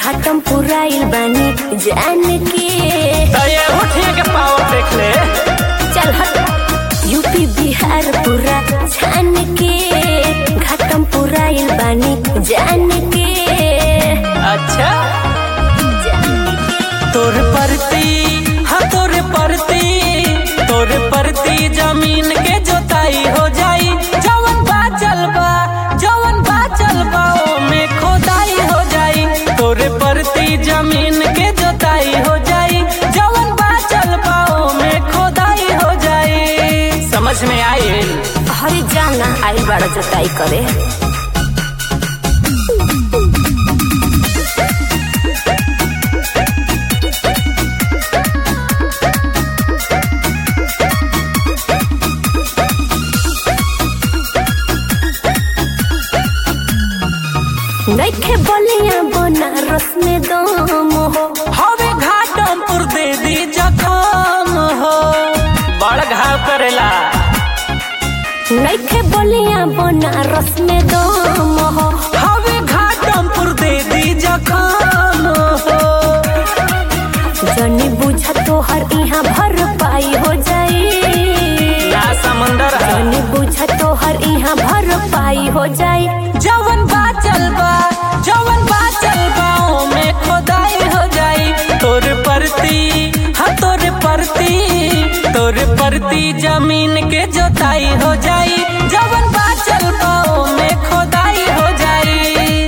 घाटम पुराइल बानी जान के के पावर देख ले। चल हट यूपी बिहार पूरा छान के घाटम पुराइल बानी जान के। अच्छा तोर परती हाँ तोर परती जमीन के जोताई हो जाई। जवन बाचल बा ओमे खोदाई हो जाई। तोर परती जमीन के जोताई हो जाई। जवन बाचल बा ओमे खोदाई हो जाई। समझ में आइल? हरी जाना आइल बड़ा जोताई करे। नइखे बलिया बनारस में दम हो हवे घाटमपुर दे दी जखम हो बड़ घाव करेला। नइखे बलिया बनारस में दम हो हवे घाटमपुर दे दी जखम हो। जनी बुझा तोहर यहाँ भर पाई हो जाई। या समंदर है जनी बुझा तोहर यहाँ भर पाई हो जाई। जवन बाचल बा ओमे खोदाई हो जाई। तोर परती जमीन के जोताई हो जाई। जवन बाचल बा ओमे खोदाई हो जाई।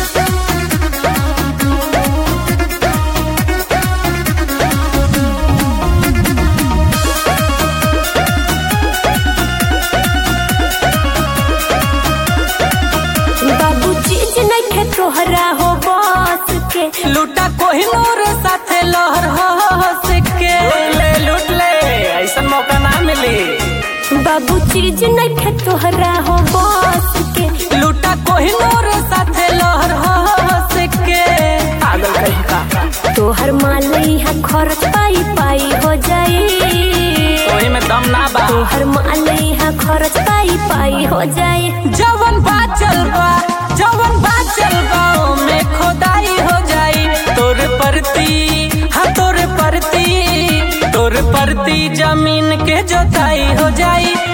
बाबू चीज नइखे तोहरा हो बस के लूटा कोहिनूर साथे लहर हंस के। लूट ले ऐसन मौका ना मिली। बाबू चीज नइखे तोहरा हो बस के लूटा कोहिनूर साथे लहर हंस के। पागल कहीं का तोहर माल यहाँ खर्च पाई हो जाई। ओही में दम ना बा। तोहर माल यहाँ खर्च पाई हो जाई। जवन बाचल बा ओमे खोदाई हो जाई। तोर परती जमीन के जोताई हो जाई।